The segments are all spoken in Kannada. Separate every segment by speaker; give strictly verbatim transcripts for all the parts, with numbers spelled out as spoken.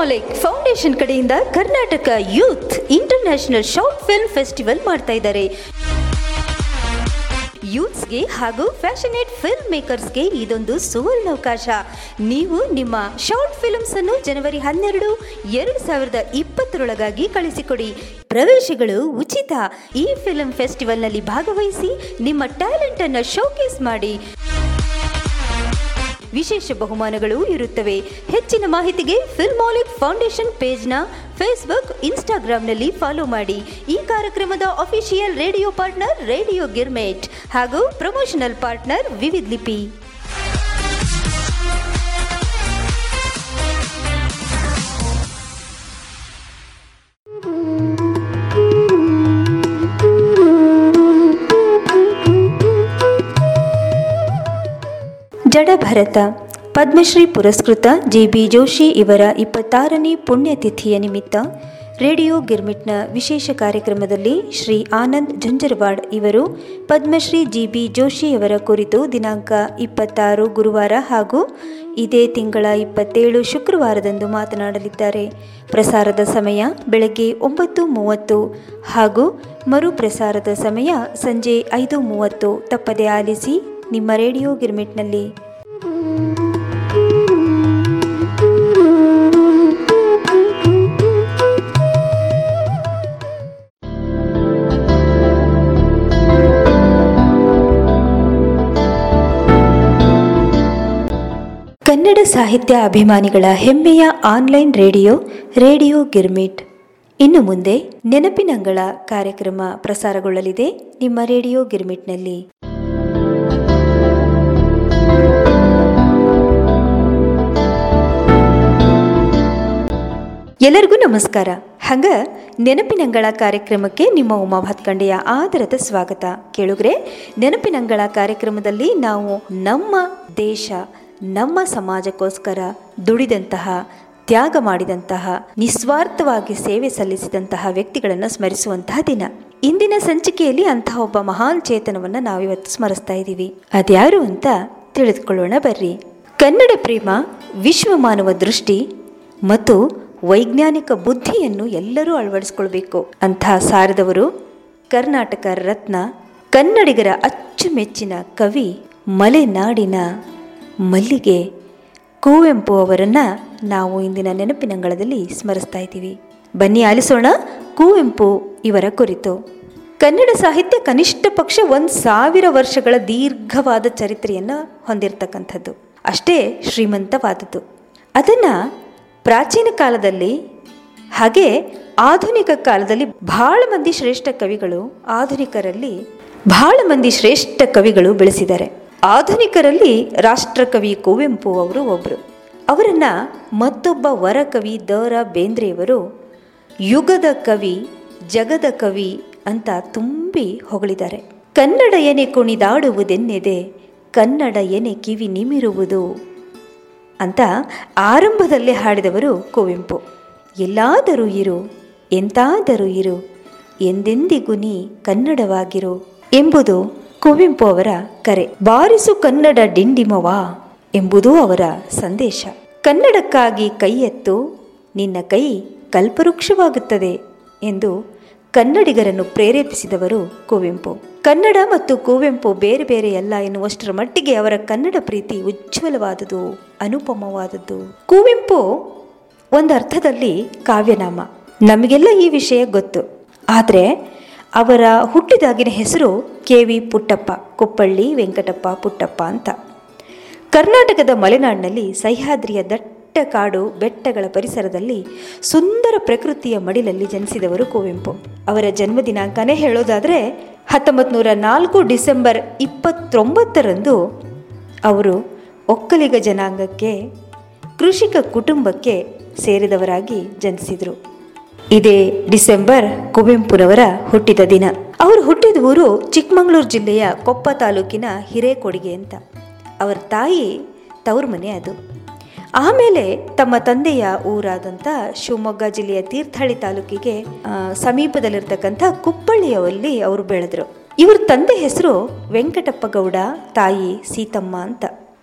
Speaker 1: ಫಿಲ್ಮಾಲಿಕ್ ಫೌಂಡೇಶನ್ ಕಡೆಯಿಂದ Karnataka youth international short film festival ಮಾಡ್ತಾ ಇದ್ದಾರೆ. ಯೂತ್ಸ್ಗೆ ಹಾಗೂ ಫ್ಯಾಷನೇಟ್ ಫಿಲ್ಮ್ ಮೇಕರ್ಸ್ಗೆ ಇದೊಂದು ಸುವರ್ಣಾವಕಾಶ. ನೀವು ನಿಮ್ಮ ಶಾರ್ಟ್ ಫಿಲ್ಮ್ಸ್ ಅನ್ನು ಜನವರಿ ಹನ್ನೆರಡು ಎರಡು ಸಾವಿರದ ಇಪ್ಪತ್ತರೊಳಗಾಗಿ ಕಳಿಸಿಕೊಡಿ. ಪ್ರವೇಶಗಳು ಉಚಿತ. ಈ ಫಿಲ್ಮ್ ಫೆಸ್ಟಿವಲ್ನಲ್ಲಿ ಭಾಗವಹಿಸಿ ನಿಮ್ಮ ಟ್ಯಾಲೆಂಟ್ ಅನ್ನು ಶೋಕೇಸ್ ಮಾಡಿ. ವಿಶೇಷ ಬಹುಮಾನಗಳು ಇರುತ್ತವೆ. ಹೆಚ್ಚಿನ ಮಾಹಿತಿಗೆ ಫಿಲ್ಮಾಲಿಕ್ ಫೌಂಡೇಶನ್ ಪೇಜ್ನ ಫೇಸ್ಬುಕ್, ಇನ್ಸ್ಟಾಗ್ರಾಂನಲ್ಲಿ ಫಾಲೋ ಮಾಡಿ. ಈ ಕಾರ್ಯಕ್ರಮದ ಅಫಿಷಿಯಲ್ ರೇಡಿಯೋ ಪಾರ್ಟ್ನರ್ ರೇಡಿಯೋ ಗಿರ್ಮೇಟ್ ಹಾಗೂ ಪ್ರಮೋಷನಲ್ ಪಾರ್ಟ್ನರ್ ವಿವಿಧ ಲಿಪಿ. ಜಡಭರತ ಪದ್ಮಶ್ರೀ ಪುರಸ್ಕೃತ ಜಿ ಬಿ ಜೋಶಿ ಇವರ ಇಪ್ಪತ್ತಾರನೇ ಪುಣ್ಯತಿಥಿಯ ನಿಮಿತ್ತ ರೇಡಿಯೋ ಗಿರ್ಮಿಟ್ನ ವಿಶೇಷ ಕಾರ್ಯಕ್ರಮದಲ್ಲಿ ಶ್ರೀ ಆನಂದ್ ಜಂಜರವಾಡ್ ಇವರು ಪದ್ಮಶ್ರೀ ಜಿ ಬಿ ಜೋಶಿಯವರ ಕುರಿತು ದಿನಾಂಕ ಇಪ್ಪತ್ತಾರು ಗುರುವಾರ ಹಾಗೂ ಇದೇ ತಿಂಗಳ ಇಪ್ಪತ್ತೇಳು ಶುಕ್ರವಾರದಂದು ಮಾತನಾಡಲಿದ್ದಾರೆ. ಪ್ರಸಾರದ ಸಮಯ ಬೆಳಗ್ಗೆ ಒಂಬತ್ತು ಮೂವತ್ತು ಹಾಗೂ ಮರುಪ್ರಸಾರದ ಸಮಯ ಸಂಜೆ ಐದು ಮೂವತ್ತು. ತಪ್ಪದೆ ಆಲಿಸಿ ನಿಮ್ಮ ರೇಡಿಯೋ ಗಿರ್ಮಿಟ್ನಲ್ಲಿ. ಕನ್ನಡ ಸಾಹಿತ್ಯ ಅಭಿಮಾನಿಗಳ ಹೆಮ್ಮೆಯ ಆನ್ಲೈನ್ ರೇಡಿಯೋ ರೇಡಿಯೋ ಗಿರ್ಮಿಟ್. ಇನ್ನು ಮುಂದೆ ನೆನಪಿನಂಗಳ ಕಾರ್ಯಕ್ರಮ ಪ್ರಸಾರಗೊಳ್ಳಲಿದೆ ನಿಮ್ಮ ರೇಡಿಯೋ ಗಿರ್ಮಿಟ್ನಲ್ಲಿ. ಎಲ್ಲರಿಗೂ ನಮಸ್ಕಾರ. ಹಂಗ ನೆನಪಿನಂಗಳ ಕಾರ್ಯಕ್ರಮಕ್ಕೆ ನಿಮ್ಮ ಉಮಾ ಭಾತ್ಕಂಡೆಯ ಆದರದ ಸ್ವಾಗತ. ಕೇಳುಗ್ರೆ, ನೆನಪಿನಂಗಳ ಕಾರ್ಯಕ್ರಮದಲ್ಲಿ ನಾವು ನಮ್ಮ ದೇಶ ನಮ್ಮ ಸಮಾಜಕ್ಕೋಸ್ಕರ ದುಡಿದಂತಹ, ತ್ಯಾಗ ಮಾಡಿದಂತಹ, ನಿಸ್ವಾರ್ಥವಾಗಿ ಸೇವೆ ಸಲ್ಲಿಸಿದಂತಹ ವ್ಯಕ್ತಿಗಳನ್ನು ಸ್ಮರಿಸುವಂತಹ ದಿನ. ಇಂದಿನ ಸಂಚಿಕೆಯಲ್ಲಿ ಅಂತಹ ಒಬ್ಬ ಮಹಾನ್ ಚೇತನವನ್ನು ನಾವಿವತ್ತು ಸ್ಮರಿಸ್ತಾ ಇದ್ದೀವಿ. ಅದ್ಯಾರು ಅಂತ ತಿಳಿದುಕೊಳ್ಳೋಣ ಬರ್ರಿ. ಕನ್ನಡ ಪ್ರೇಮ, ವಿಶ್ವಮಾನವ ದೃಷ್ಟಿ ಮತ್ತು ವೈಜ್ಞಾನಿಕ ಬುದ್ಧಿಯನ್ನು ಎಲ್ಲರೂ ಅಳವಡಿಸ್ಕೊಳ್ಬೇಕು ಅಂತಹ ಸಾರದವರು ಕರ್ನಾಟಕ ರತ್ನ, ಕನ್ನಡಿಗರ ಅಚ್ಚುಮೆಚ್ಚಿನ ಕವಿ, ಮಲೆನಾಡಿನ ಮಲ್ಲಿಗೆ ಕುವೆಂಪು ಅವರನ್ನು ನಾವು ಇಂದಿನ ನೆನಪಿನಂಗಳದಲ್ಲಿ ಸ್ಮರಿಸ್ತಾ ಇದ್ದೀವಿ. ಬನ್ನಿ ಆಲಿಸೋಣ ಕುವೆಂಪು ಇವರ ಕುರಿತು. ಕನ್ನಡ ಸಾಹಿತ್ಯ ಕನಿಷ್ಠ ಪಕ್ಷ ಒಂದು ಸಾವಿರ ವರ್ಷಗಳ ದೀರ್ಘವಾದ ಚರಿತ್ರೆಯನ್ನು ಹೊಂದಿರತಕ್ಕಂಥದ್ದು. ಅಷ್ಟೇ ಶ್ರೀಮಂತವಾದದ್ದು. ಅದನ್ನು ಪ್ರಾಚೀನ ಕಾಲದಲ್ಲಿ ಹಾಗೆ ಆಧುನಿಕ ಕಾಲದಲ್ಲಿ ಬಹಳ ಮಂದಿ ಶ್ರೇಷ್ಠ ಕವಿಗಳು, ಆಧುನಿಕರಲ್ಲಿ ಬಹಳ ಮಂದಿ ಶ್ರೇಷ್ಠ ಕವಿಗಳು ಬೆಳೆಸಿದ್ದಾರೆ. ಆಧುನಿಕರಲ್ಲಿ ರಾಷ್ಟ್ರಕವಿ ಕುವೆಂಪು ಅವರು ಒಬ್ಬರು. ಅವರನ್ನು ಮತ್ತೊಬ್ಬ ವರಕವಿ ದ ರಾ ಬೇಂದ್ರೆಯವರು ಯುಗದ ಕವಿ, ಜಗದ ಕವಿ ಅಂತ ತುಂಬಿ ಹೊಗಳಿದ್ದಾರೆ. ಕನ್ನಡ ಎನೆ ಕುಣಿದಾಡುವುದೆನ್ನೆದೆ, ಕನ್ನಡ ಎನೆ ಕಿವಿ ನಿಮಿರುವುದು ಅಂತ ಆರಂಭದಲ್ಲೇ ಹಾಡಿದವರು ಕುವೆಂಪು. ಎಲ್ಲಾದರೂ ಇರು, ಎಂತಾದರೂ ಇರು, ಎಂದೆಂದಿಗೂ ನೀ ಕನ್ನಡವಾಗಿರು ಎಂಬುದು ಕುವೆಂಪು ಅವರ ಕರೆ. ಬಾರಿಸು ಕನ್ನಡ ಡಿಂಡಿಮವಾ ಎಂಬುದು ಅವರ ಸಂದೇಶ. ಕನ್ನಡಕ್ಕಾಗಿ ಕೈ ಎತ್ತು, ನಿನ್ನ ಕೈ ಕಲ್ಪವೃಕ್ಷವಾಗುತ್ತದೆ ಎಂದು ಕನ್ನಡಿಗರನ್ನು ಪ್ರೇರೇಪಿಸಿದವರು ಕುವೆಂಪು. ಕನ್ನಡ ಮತ್ತು ಕುವೆಂಪು ಬೇರೆ ಬೇರೆ ಅಲ್ಲ ಎನ್ನುವಷ್ಟರ ಮಟ್ಟಿಗೆ ಅವರ ಕನ್ನಡ ಪ್ರೀತಿ ಉಜ್ವಲವಾದುದು, ಅನುಪಮವಾದದ್ದು. ಕುವೆಂಪು ಒಂದು ಅರ್ಥದಲ್ಲಿ ಕಾವ್ಯನಾಮ. ನಮಗೆಲ್ಲ ಈ ವಿಷಯ ಗೊತ್ತು. ಆದರೆ ಅವರ ಹುಟ್ಟಿದಾಗಿನ ಹೆಸರು ಕೆ ವಿ ಪುಟ್ಟಪ್ಪ, ಕುಪ್ಪಳ್ಳಿ ವೆಂಕಟಪ್ಪ ಪುಟ್ಟಪ್ಪ ಅಂತ. ಕರ್ನಾಟಕದ ಮಲೆನಾಡಿನಲ್ಲಿ ಸಹ್ಯಾದ್ರಿಯ ದಟ್ಟ ಕಾಡು ಬೆಟ್ಟಗಳ ಪರಿಸರದಲ್ಲಿ ಸುಂದರ ಪ್ರಕೃತಿಯ ಮಡಿಲಲ್ಲಿ ಜನಿಸಿದವರು ಕುವೆಂಪು. ಅವರ ಜನ್ಮ ದಿನಾಂಕನೇ ಹೇಳೋದಾದರೆ ಹತ್ತೊಂಬತ್ತು ನೂರ ನಾಲ್ಕು ಡಿಸೆಂಬರ್ ಇಪ್ಪತ್ತೊಂಬತ್ತರಂದು ಅವರು ಒಕ್ಕಲಿಗ ಜನಾಂಗಕ್ಕೆ, ಕೃಷಿಕ ಕುಟುಂಬಕ್ಕೆ ಸೇರಿದವರಾಗಿ ಜನಿಸಿದರು. ಇದೇ ಡಿಸೆಂಬರ್ ಕುವೆಂಪುರವರ ಹುಟ್ಟಿದ ದಿನ. ಅವರು ಹುಟ್ಟಿದ ಊರು ಚಿಕ್ಕಮಗಳೂರು ಜಿಲ್ಲೆಯ ಕೊಪ್ಪ ತಾಲೂಕಿನ ಹಿರೇಕೊಡಿಗೆ ಅಂತ. ಅವರ ತಾಯಿ ತವರು ಮನೆ ಅದು. ಆಮೇಲೆ ತಮ್ಮ ತಂದೆಯ ಊರಾದಂಥ ಶಿವಮೊಗ್ಗ ಜಿಲ್ಲೆಯ ತೀರ್ಥಹಳ್ಳಿ ತಾಲೂಕಿಗೆ ಸಮೀಪದಲ್ಲಿರ್ತಕ್ಕಂಥ ಕುಪ್ಪಳ್ಳಿಯಲ್ಲಿ ಅವರು ಬೆಳೆದರು. ಇವ್ರ ತಂದೆ ಹೆಸರು ವೆಂಕಟಪ್ಪ ಗೌಡ, ತಾಯಿ ಸೀತಮ್ಮ ಅಂತ.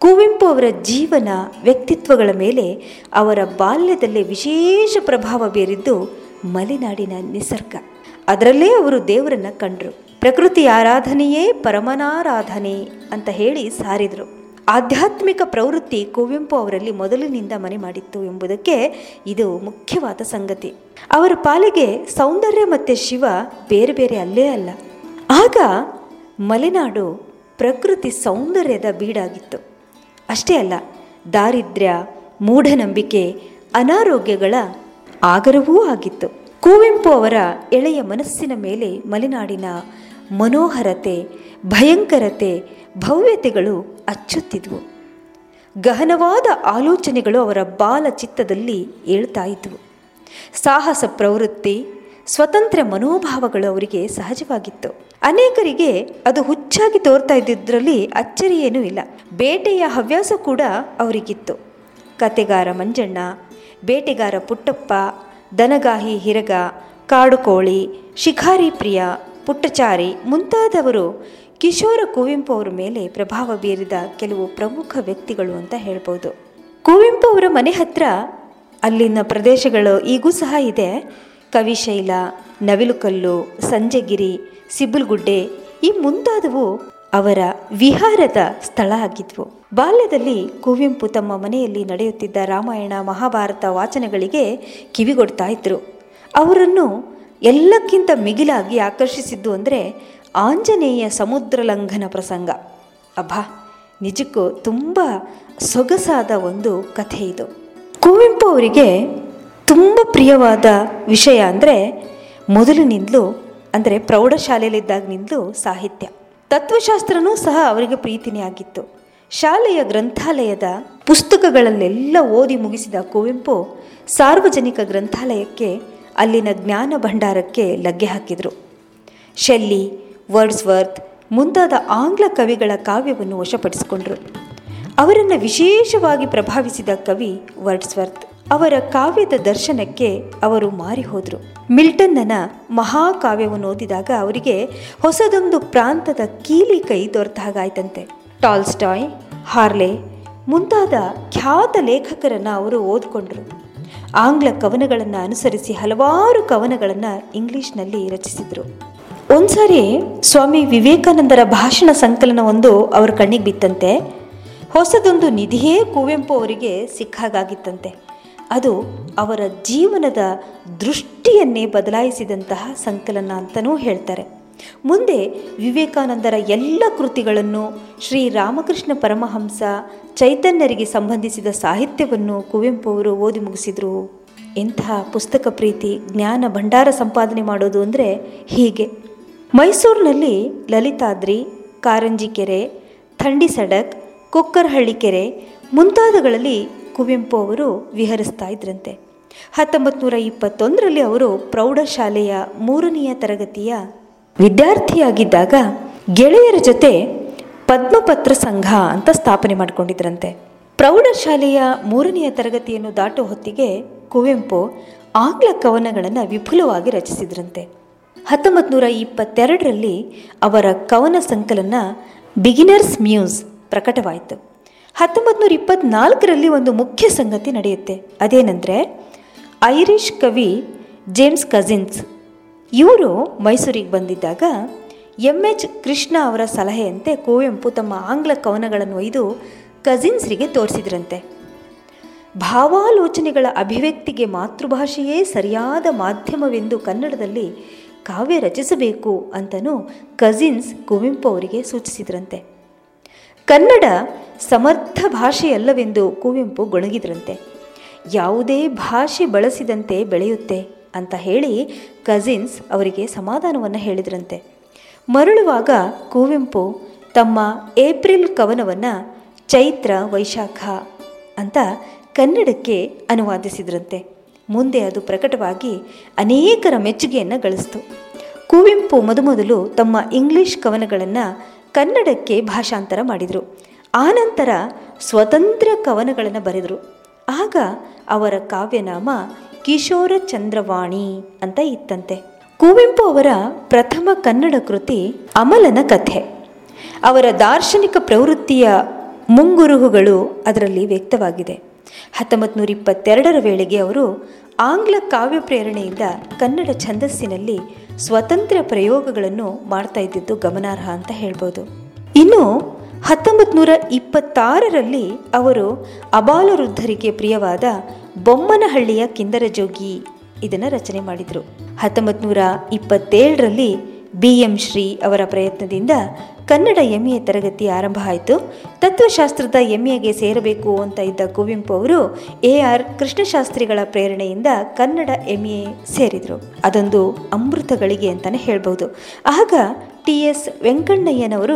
Speaker 1: ಕುವೆಂಪು ಅವರ ಜೀವನ ವ್ಯಕ್ತಿತ್ವಗಳ ಮೇಲೆ ಅವರ ಬಾಲ್ಯದಲ್ಲೇ ವಿಶೇಷ ಪ್ರಭಾವ ಬೀರಿದ್ದು ಮಲೆನಾಡಿನ ನಿಸರ್ಗ. ಅದರಲ್ಲೇ ಅವರು ದೇವರನ್ನು ಕಂಡರು. ಪ್ರಕೃತಿ ಆರಾಧನೆಯೇ ಪರಮನಾರಾಧನೆ ಅಂತ ಹೇಳಿ ಸಾರಿದರು. ಆಧ್ಯಾತ್ಮಿಕ ಪ್ರವೃತ್ತಿ ಕುವೆಂಪು ಅವರಲ್ಲಿ ಮೊದಲಿನಿಂದ ಮನೆ ಮಾಡಿತ್ತು ಎಂಬುದಕ್ಕೆ ಇದು ಮುಖ್ಯವಾದ ಸಂಗತಿ. ಅವರ ಪಾಲಿಗೆ ಸೌಂದರ್ಯ ಮತ್ತು ಶಿವ ಬೇರೆ ಬೇರೆ ಅಲ್ಲೇ ಅಲ್ಲ. ಆಗ ಮಲೆನಾಡು ಪ್ರಕೃತಿ ಸೌಂದರ್ಯದ ಬೀಡಾಗಿತ್ತು. ಅಷ್ಟೇ ಅಲ್ಲ, ದಾರಿದ್ರ್ಯ, ಮೂಢನಂಬಿಕೆ, ಅನಾರೋಗ್ಯಗಳ ಆಗರವೂ ಆಗಿತ್ತು. ಕುವೆಂಪು ಅವರ ಎಳೆಯ ಮನಸ್ಸಿನ ಮೇಲೆ ಮಲೆನಾಡಿನ ಮನೋಹರತೆ, ಭಯಂಕರತೆ, ಭವ್ಯತೆಗಳು ಅಚ್ಚೊತ್ತಿದ್ವು. ಗಹನವಾದ ಆಲೋಚನೆಗಳು ಅವರ ಬಾಲ ಚಿತ್ತದಲ್ಲಿ ಏಳ್ತಾ ಇದ್ವು. ಸಾಹಸ ಪ್ರವೃತ್ತಿ, ಸ್ವತಂತ್ರ ಮನೋಭಾವಗಳು ಅವರಿಗೆ ಸಹಜವಾಗಿತ್ತು. ಅನೇಕರಿಗೆ ಅದು ಹುಚ್ಚಾಗಿ ತೋರ್ತಾ ಇದ್ದಿದ್ದರಲ್ಲಿ ಅಚ್ಚರಿಯೇನೂ ಇಲ್ಲ. ಬೇಟೆಯ ಹವ್ಯಾಸ ಕೂಡ ಅವರಿಗಿತ್ತು. ಕತೆಗಾರ ಮಂಜಣ್ಣ, ಬೇಟೆಗಾರ ಪುಟ್ಟಪ್ಪ, ದನಗಾಹಿ ಹಿರಗ, ಕಾಡುಕೋಳಿ, ಶಿಖಾರಿ ಪ್ರಿಯ, ಪುಟ್ಟಚಾರಿ ಮುಂತಾದವರು ಕಿಶೋರ ಕುವೆಂಪು ಅವರ ಮೇಲೆ ಪ್ರಭಾವ ಬೀರಿದ ಕೆಲವು ಪ್ರಮುಖ ವ್ಯಕ್ತಿಗಳು ಅಂತ ಹೇಳ್ಬೋದು. ಕುವೆಂಪು ಅವರ ಮನೆ ಹತ್ರ ಅಲ್ಲಿನ ಪ್ರದೇಶಗಳು ಈಗೂ ಸಹ ಇದೆ. ಕವಿಶೈಲ, ನವಿಲುಕಲ್ಲು, ಸಂಜೆಗಿರಿ, ಸಿಬ್ಬಲ್ಗುಡ್ಡೆ ಈ ಮುಂತಾದವು ಅವರ ವಿಹಾರದ ಸ್ಥಳ ಆಗಿದ್ವು. ಬಾಲ್ಯದಲ್ಲಿ ಕುವೆಂಪು ತಮ್ಮ ಮನೆಯಲ್ಲಿ ನಡೆಯುತ್ತಿದ್ದ ರಾಮಾಯಣ ಮಹಾಭಾರತ ವಾಚನಗಳಿಗೆ ಕಿವಿಗೊಡ್ತಾ ಇದ್ರು. ಅವರನ್ನು ಎಲ್ಲಕ್ಕಿಂತ ಮಿಗಿಲಾಗಿ ಆಕರ್ಷಿಸಿದ್ದು ಅಂದರೆ ಆಂಜನೇಯ ಸಮುದ್ರ ಲಂಘನ ಪ್ರಸಂಗ. ಅಬ್ಬಾ, ನಿಜಕ್ಕೂ ತುಂಬ ಸೊಗಸಾದ ಒಂದು ಕಥೆ ಇದು. ಕುವೆಂಪು ಅವರಿಗೆ ತುಂಬ ಪ್ರಿಯವಾದ ವಿಷಯ ಅಂದರೆ ಮೊದಲಿನಿಂದಲೂ ಅಂದರೆ ಪ್ರೌಢಶಾಲೆಯಲ್ಲಿದ್ದಾಗಿನಿಂದಲೂ ಸಾಹಿತ್ಯ, ತತ್ವಶಾಸ್ತ್ರನೂ ಸಹ ಅವರಿಗೆ ಪ್ರೀತಿನೇ ಆಗಿತ್ತು. ಶಾಲೆಯ ಗ್ರಂಥಾಲಯದ ಪುಸ್ತಕಗಳನ್ನೆಲ್ಲ ಓದಿ ಮುಗಿಸಿದ ಕುವೆಂಪು ಸಾರ್ವಜನಿಕ ಗ್ರಂಥಾಲಯಕ್ಕೆ, ಅಲ್ಲಿನ ಜ್ಞಾನ ಭಂಡಾರಕ್ಕೆ ಲಗ್ಗೆ ಹಾಕಿದರು. ಶೆಲ್ಲಿ, ವರ್ಡ್ಸ್ವರ್ತ್ ಮುಂತಾದ ಆಂಗ್ಲ ಕವಿಗಳ ಕಾವ್ಯವನ್ನು ವಶಪಡಿಸಿಕೊಂಡರು. ಅವರನ್ನು ವಿಶೇಷವಾಗಿ ಪ್ರಭಾವಿಸಿದ ಕವಿ ವರ್ಡ್ಸ್ವರ್ತ್. ಅವರ ಕಾವ್ಯದ ದರ್ಶನಕ್ಕೆ ಅವರು ಮಾರಿ ಹೋದರು. ಮಿಲ್ಟನ್ನನ ಮಹಾಕಾವ್ಯವನ್ನು ಓದಿದಾಗ ಅವರಿಗೆ ಹೊಸದೊಂದು ಪ್ರಾಂತದ ಕೀಲಿ ಕೈ ದೊರೆತ ಹಾಗಾಯ್ತಂತೆ. ಟಾಲ್ಸ್ಟಾಯ್, ಹಾರ್ಲೆ ಮುಂತಾದ ಖ್ಯಾತ ಲೇಖಕರನ್ನು ಅವರು ಓದಿಕೊಂಡರು. ಆಂಗ್ಲ ಕವನಗಳನ್ನು ಅನುಸರಿಸಿ ಹಲವಾರು ಕವನಗಳನ್ನು ಇಂಗ್ಲೀಷ್ನಲ್ಲಿ ರಚಿಸಿದರು. ಒಂದ್ಸಾರಿ ಸ್ವಾಮಿ ವಿವೇಕಾನಂದರ ಭಾಷಣ ಸಂಕಲನವೊಂದು ಅವರ ಕಣ್ಣಿಗೆ ಬಿತ್ತಂತೆ. ಹೊಸದೊಂದು ನಿಧಿಯೇ ಕುವೆಂಪು ಅವರಿಗೆ ಸಿಕ್ಕಾಗಿತ್ತಂತೆ. ಅದು ಅವರ ಜೀವನದ ದೃಷ್ಟಿಯನ್ನೇ ಬದಲಾಯಿಸಿದಂತಹ ಸಂಕಲನ ಅಂತಲೂ ಹೇಳ್ತಾರೆ. ಮುಂದೆ ವಿವೇಕಾನಂದರ ಎಲ್ಲ ಕೃತಿಗಳನ್ನು, ಶ್ರೀರಾಮಕೃಷ್ಣ ಪರಮಹಂಸ, ಚೈತನ್ಯರಿಗೆ ಸಂಬಂಧಿಸಿದ ಸಾಹಿತ್ಯವನ್ನು ಕುವೆಂಪು ಅವರು ಓದಿ ಮುಗಿಸಿದರು. ಇಂತಹ ಪುಸ್ತಕ ಪ್ರೀತಿ, ಜ್ಞಾನ ಭಂಡಾರ ಸಂಪಾದನೆ ಮಾಡೋದು ಅಂದರೆ ಹೀಗೆ. ಮೈಸೂರಿನಲ್ಲಿ ಲಲಿತಾದ್ರಿ, ಕಾರಂಜಿ ಕೆರೆ, ಥಂಡಿ ಸಡಕ್, ಕೊಕ್ಕರಹಳ್ಳಿ ಕೆರೆ ಮುಂತಾದಗಳಲ್ಲಿ ಕುವೆಂಪು ಅವರು ವಿಹರಿಸ್ತಾ ಇದ್ರಂತೆ. ಹತ್ತೊಂಬತ್ತು ನೂರ ಇಪ್ಪತ್ತೊಂದರಲ್ಲಿ ಅವರು ಪ್ರೌಢಶಾಲೆಯ ಮೂರನೆಯ ತರಗತಿಯ ವಿದ್ಯಾರ್ಥಿಯಾಗಿದ್ದಾಗ ಗೆಳೆಯರ ಜೊತೆ ಪದ್ಮಪತ್ರ ಸಂಘ ಅಂತ ಸ್ಥಾಪನೆ ಮಾಡಿಕೊಂಡಿದ್ರಂತೆ. ಪ್ರೌಢಶಾಲೆಯ ಮೂರನೆಯ ತರಗತಿಯನ್ನು ದಾಟುವ ಹೊತ್ತಿಗೆ ಕುವೆಂಪು ಆಂಗ್ಲ ಕವನಗಳನ್ನು ವಿಪುಲವಾಗಿ ರಚಿಸಿದ್ರಂತೆ. ಹತ್ತೊಂಬತ್ತು ನೂರ ಇಪ್ಪತ್ತೆರಡರಲ್ಲಿ ಅವರ ಕವನ ಸಂಕಲನ ಬಿಗಿನರ್ಸ್ ಮ್ಯೂಸ್ ಪ್ರಕಟವಾಯಿತು. ಹತ್ತೊಂಬತ್ತು ನೂರ ಇಪ್ಪತ್ತ್ನಾಲ್ಕರಲ್ಲಿ ಒಂದು ಮುಖ್ಯ ಸಂಗತಿ ನಡೆಯುತ್ತೆ. ಅದೇನೆಂದರೆ, ಐರಿಷ್ ಕವಿ ಜೇಮ್ಸ್ ಕಜಿನ್ಸ್ ಇವರು ಮೈಸೂರಿಗೆ ಬಂದಿದ್ದಾಗ ಎಂ ಎಚ್ ಕೃಷ್ಣ ಅವರ ಸಲಹೆಯಂತೆ ಕುವೆಂಪು ತಮ್ಮ ಆಂಗ್ಲ ಕವನಗಳನ್ನು ಒಯ್ದು ಕಜಿನ್ಸ್ರಿಗೆ ತೋರಿಸಿದ್ರಂತೆ. ಭಾವಾಲೋಚನೆಗಳ ಅಭಿವ್ಯಕ್ತಿಗೆ ಮಾತೃಭಾಷೆಯೇ ಸರಿಯಾದ ಮಾಧ್ಯಮವೆಂದು ಕನ್ನಡದಲ್ಲಿ ಕಾವ್ಯ ರಚಿಸಬೇಕು ಅಂತಲೂ ಕಜಿನ್ಸ್ ಕುವೆಂಪು ಅವರಿಗೆ ಸೂಚಿಸಿದ್ರಂತೆ. ಕನ್ನಡ ಸಮರ್ಥ ಭಾಷೆಯಲ್ಲವೆಂದು ಕುವೆಂಪು ಗೊಣಗಿದ್ರಂತೆ. ಯಾವುದೇ ಭಾಷೆ ಬಳಸಿದಂತೆ ಬೆಳೆಯುತ್ತೆ ಅಂತ ಹೇಳಿ ಕಜಿನ್ಸ್ ಅವರಿಗೆ ಸಮಾಧಾನವನ್ನು ಹೇಳಿದ್ರಂತೆ. ಮರಳುವಾಗ ಕುವೆಂಪು ತಮ್ಮ ಏಪ್ರಿಲ್ ಕವನವನ್ನು ಚೈತ್ರ ವೈಶಾಖ ಅಂತ ಕನ್ನಡಕ್ಕೆ ಅನುವಾದಿಸಿದ್ರಂತೆ. ಮುಂದೆ ಅದು ಪ್ರಕಟವಾಗಿ ಅನೇಕರ ಮೆಚ್ಚುಗೆಯನ್ನು ಗಳಿಸಿತು. ಕುವೆಂಪು ಮೊದಮೊದಲು ತಮ್ಮ ಇಂಗ್ಲಿಷ್ ಕವನಗಳನ್ನು ಕನ್ನಡಕ್ಕೆ ಭಾಷಾಂತರ ಮಾಡಿದರು. ಆನಂತರ ಸ್ವತಂತ್ರ ಕವನಗಳನ್ನು ಬರೆದರು. ಆಗ ಅವರ ಕಾವ್ಯನಾಮ ಕಿಶೋರ ಚಂದ್ರವಾಣಿ ಅಂತ ಇತ್ತಂತೆ. ಕುವೆಂಪು ಅವರ ಪ್ರಥಮ ಕನ್ನಡ ಕೃತಿ ಅಮಲನ ಕಥೆ. ಅವರ ದಾರ್ಶನಿಕ ಪ್ರವೃತ್ತಿಯ ಮುಂಗುರುಹುಗಳು ಅದರಲ್ಲಿ ವ್ಯಕ್ತವಾಗಿದೆ. ಹತ್ತೊಂಬತ್ತು ನೂರ ಇಪ್ಪತ್ತೆರಡರ ವೇಳೆಗೆ ಅವರು ಆಂಗ್ಲ ಕಾವ್ಯ ಪ್ರೇರಣೆಯಿಂದ ಕನ್ನಡ ಛಂದಸ್ಸಿನಲ್ಲಿ ಸ್ವತಂತ್ರ ಪ್ರಯೋಗಗಳನ್ನು ಮಾಡ್ತಾ ಇದ್ದಿದ್ದು ಗಮನಾರ್ಹ ಅಂತ ಹೇಳ್ಬೋದು. ಇನ್ನು ಹತ್ತೊಂಬತ್ತು ನೂರ ಇಪ್ಪತ್ತಾರರಲ್ಲಿ ಅವರು ಅಬಾಲವೃದ್ಧರಿಗೆ ಪ್ರಿಯವಾದ ಬೊಮ್ಮನಹಳ್ಳಿಯ ಕಿಂದರ ಜೋಗಿ ಇದನ್ನು ರಚನೆ ಮಾಡಿದರು. ಹತ್ತೊಂಬತ್ತು ನೂರ ಇಪ್ಪತ್ತೇಳರಲ್ಲಿ ಬಿ ಎಂ ಶ್ರೀ ಅವರ ಪ್ರಯತ್ನದಿಂದ ಕನ್ನಡ ಎಂ ಎ ತರಗತಿ ಆರಂಭ ಆಯಿತು. ತತ್ವಶಾಸ್ತ್ರದ ಎಂ ಎಗೆ ಸೇರಬೇಕು ಅಂತ ಇದ್ದ ಕುವೆಂಪು ಅವರು ಎ ಆರ್ ಕೃಷ್ಣಶಾಸ್ತ್ರಿಗಳ ಪ್ರೇರಣೆಯಿಂದ ಕನ್ನಡ ಎಂ ಎ ಸೇರಿದರು. ಅದೊಂದು ಅಮೃತಗಳಿಗೆ ಅಂತಲೇ ಹೇಳ್ಬೋದು. ಆಗ ಟಿ ಎಸ್ ವೆಂಕಣ್ಣಯ್ಯನವರು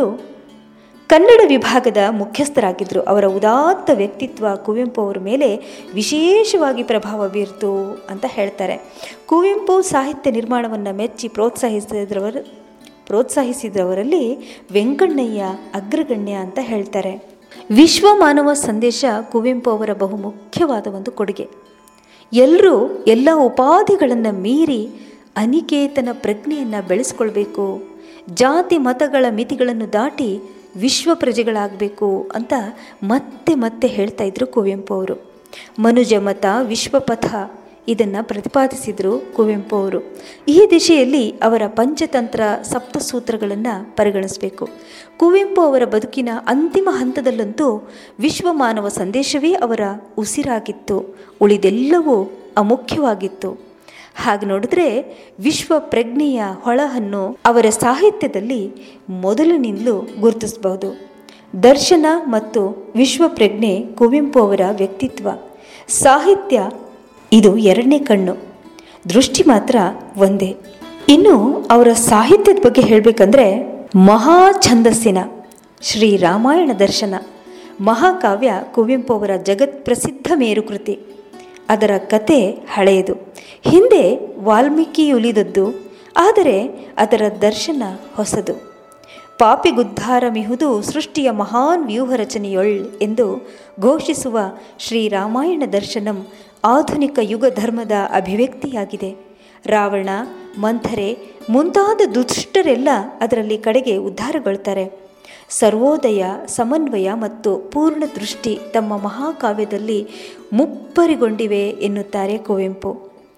Speaker 1: ಕನ್ನಡ ವಿಭಾಗದ ಮುಖ್ಯಸ್ಥರಾಗಿದ್ದರು. ಅವರ ಉದಾತ್ತ ವ್ಯಕ್ತಿತ್ವ ಕುವೆಂಪು ಅವರ ಮೇಲೆ ವಿಶೇಷವಾಗಿ ಪ್ರಭಾವ ಬೀರ್ತು ಅಂತ ಹೇಳ್ತಾರೆ. ಕುವೆಂಪು ಸಾಹಿತ್ಯ ನಿರ್ಮಾಣವನ್ನು ಮೆಚ್ಚಿ ಪ್ರೋತ್ಸಾಹಿಸಿದವರು ಪ್ರೋತ್ಸಾಹಿಸಿದವರಲ್ಲಿ ವೆಂಕಣ್ಣಯ್ಯ ಅಗ್ರಗಣ್ಯ ಅಂತ ಹೇಳ್ತಾರೆ. ವಿಶ್ವ ಮಾನವ ಸಂದೇಶ ಕುವೆಂಪು ಅವರ ಬಹುಮುಖ್ಯವಾದ ಒಂದು ಕೊಡುಗೆ. ಎಲ್ಲರೂ ಎಲ್ಲ ಉಪಾಧಿಗಳನ್ನು ಮೀರಿ ಅನಿಕೇತನ ಪ್ರಜ್ಞೆಯನ್ನು ಬೆಳೆಸ್ಕೊಳ್ಬೇಕು, ಜಾತಿ ಮತಗಳ ಮಿತಿಗಳನ್ನು ದಾಟಿ ವಿಶ್ವ ಪ್ರಜೆಗಳಾಗಬೇಕು ಅಂತ ಮತ್ತೆ ಮತ್ತೆ ಹೇಳ್ತಾ ಇದ್ರು ಕುವೆಂಪು ಅವರು. ಮನುಜ ಮತ ವಿಶ್ವಪಥ ಇದನ್ನು ಪ್ರತಿಪಾದಿಸಿದರು ಕುವೆಂಪು ಅವರು. ಈ ದಿಶೆಯಲ್ಲಿ ಅವರ ಪಂಚತಂತ್ರ ಸಪ್ತಸೂತ್ರಗಳನ್ನು ಪರಿಗಣಿಸಬೇಕು. ಕುವೆಂಪು ಅವರ ಬದುಕಿನ ಅಂತಿಮ ಹಂತದಲ್ಲಂತೂ ವಿಶ್ವ ಮಾನವ ಸಂದೇಶವೇ ಅವರ ಉಸಿರಾಗಿತ್ತು, ಉಳಿದೆಲ್ಲವೂ ಅಮುಖ್ಯವಾಗಿತ್ತು. ಹಾಗೆ ನೋಡಿದ್ರೆ ವಿಶ್ವ ಪ್ರಜ್ಞೆಯ ಹೊಳಹನ್ನು ಅವರ ಸಾಹಿತ್ಯದಲ್ಲಿ ಮೊದಲಿನಿಂದಲೂ ಗುರುತಿಸಬಹುದು. ದರ್ಶನ ಮತ್ತು ವಿಶ್ವ ಪ್ರಜ್ಞೆ ಕುವೆಂಪು ಅವರ ವ್ಯಕ್ತಿತ್ವ. ಸಾಹಿತ್ಯ ಇದು ಎರಡನೇ ಕಣ್ಣು, ದೃಷ್ಟಿ ಮಾತ್ರ ಒಂದೇ. ಇನ್ನು ಅವರ ಸಾಹಿತ್ಯದ ಬಗ್ಗೆ ಹೇಳಬೇಕಂದ್ರೆ ಮಹಾ ಛಂದಸ್ಸಿನ ಶ್ರೀ ರಾಮಾಯಣ ದರ್ಶನ ಮಹಾಕಾವ್ಯ ಕುವೆಂಪು ಅವರ ಜಗತ್ ಪ್ರಸಿದ್ಧ ಮೇರುಕೃತಿ. ಅದರ ಕತೆ ಹಳೆಯದು, ಹಿಂದೆ ವಾಲ್ಮೀಕಿಯುಲಿದದ್ದು, ಆದರೆ ಅದರ ದರ್ಶನ ಹೊಸದು. ಪಾಪಿಗುದ್ಧಾರ ಮಿಹುದು ಸೃಷ್ಟಿಯ ಮಹಾನ್ ವ್ಯೂಹ ರಚನೆಯೊಳ್ ಎಂದು ಘೋಷಿಸುವ ಶ್ರೀರಾಮಾಯಣ ದರ್ಶನಂ ಆಧುನಿಕ ಯುಗ ಧರ್ಮದ ಅಭಿವ್ಯಕ್ತಿಯಾಗಿದೆ. ರಾವಣ, ಮಂಥರೆ ಮುಂತಾದ ದುಷ್ಟರೆಲ್ಲ ಅದರಲ್ಲಿ ಕಡೆಗೆ ಉದ್ಧಾರಗೊಳ್ತಾರೆ. ಸರ್ವೋದಯ, ಸಮನ್ವಯ ಮತ್ತು ಪೂರ್ಣ ದೃಷ್ಟಿ ತಮ್ಮ ಮಹಾಕಾವ್ಯದಲ್ಲಿ ಮುಪ್ಪರಿಗೊಂಡಿವೆ ಎನ್ನುತ್ತಾರೆ ಕುವೆಂಪು.